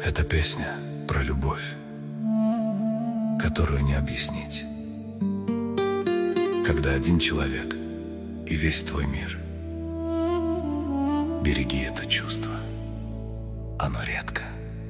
Это песня про любовь, которую не объяснить. Когда один человек и весь твой мир. Береги это чувство, оно редко.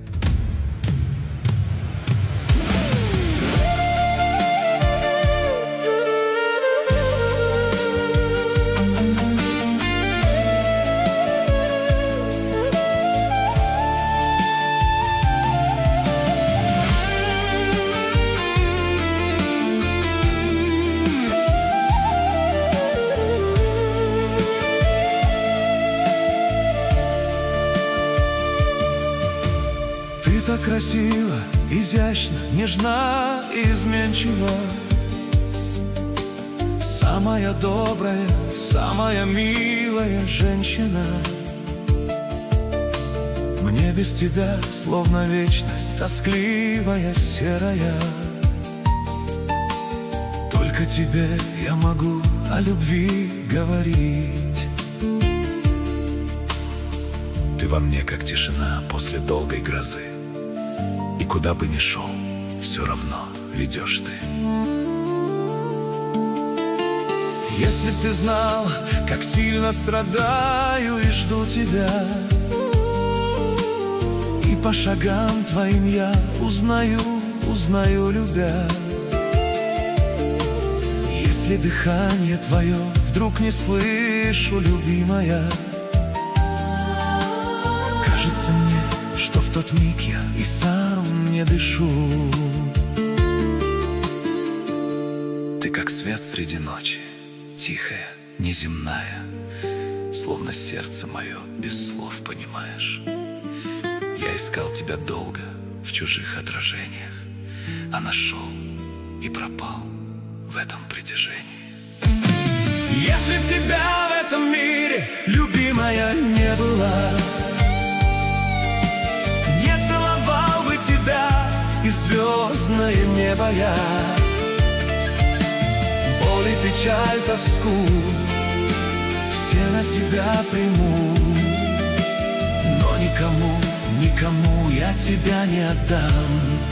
Ты так красива, изящна, нежна и изменчива. Самая добрая, самая милая женщина. Мне без тебя словно вечность, тоскливая, серая. Только тебе я могу о любви говорить. Ты во мне, как тишина после долгой грозы. И куда бы ни шел, все равно ведешь ты. Если б ты знал, как сильно страдаю и жду тебя, и по шагам твоим я узнаю, любя. Если дыхание твое вдруг не слышу, любимая, кажется мне, что в тот миг я и сам не дышу. Ты как свет среди ночи, тихая, неземная, словно сердце мое без слов понимаешь. Я искал тебя долго в чужих отражениях, а нашел и пропал в этом притяжении. Если б тебя в этом мире, любимая, не было, и звездное небо я, боль и печаль, тоску все на себя приму, но никому я тебя не отдам.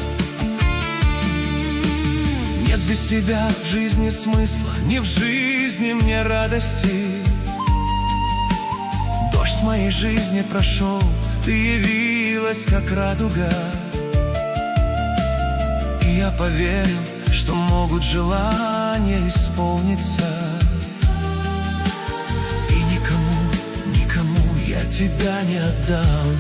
Нет без тебя в жизни смысла, ни в жизни мне радости. Дождь в моей жизни прошел, ты явилась, как радуга. Я поверил, что могут желания исполниться, и никому я тебя не отдам.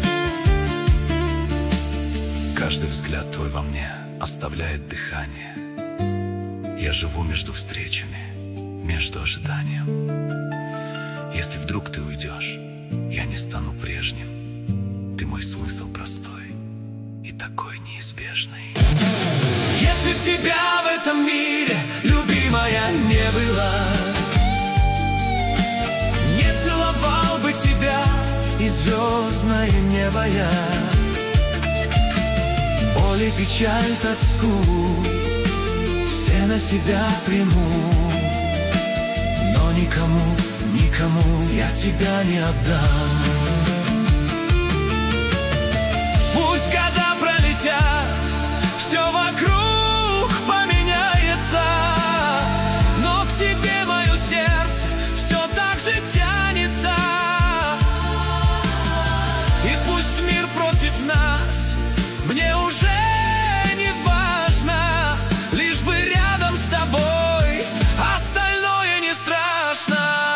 Каждый взгляд твой во мне оставляет дыхание. Я живу между встречами, между ожиданием. Если вдруг ты уйдешь, я не стану прежним. Ты мой смысл простой и такой неизбежный. Если б тебя в этом мире, любимая, не было, не целовал бы тебя и звездное небо я, боль и печаль, тоску все на себя приму, но никому я тебя не отдам. Пусть года пролетят, все вокруг поменяется, но к тебе мое сердце все так же тянется. И пусть мир против нас, мне уже не важно, лишь бы рядом с тобой, остальное не страшно.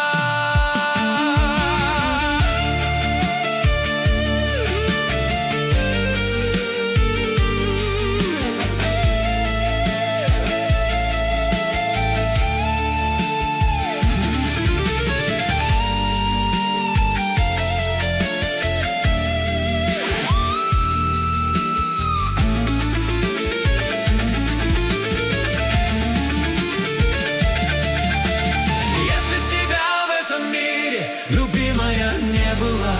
Любимая, не была,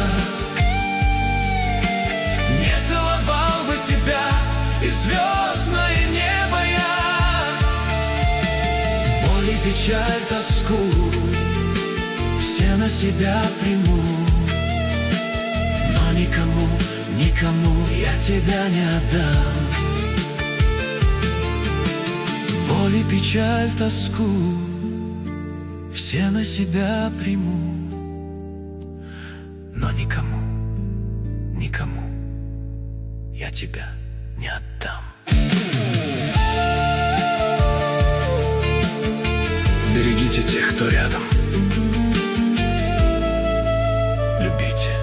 не целовал бы тебя и звездное небо я, боль и печаль, тоску все на себя приму, но никому я тебя не отдам. Боль и печаль, тоску все на себя приму, но никому, никому я тебя не отдам. Берегите тех, кто рядом. Любите.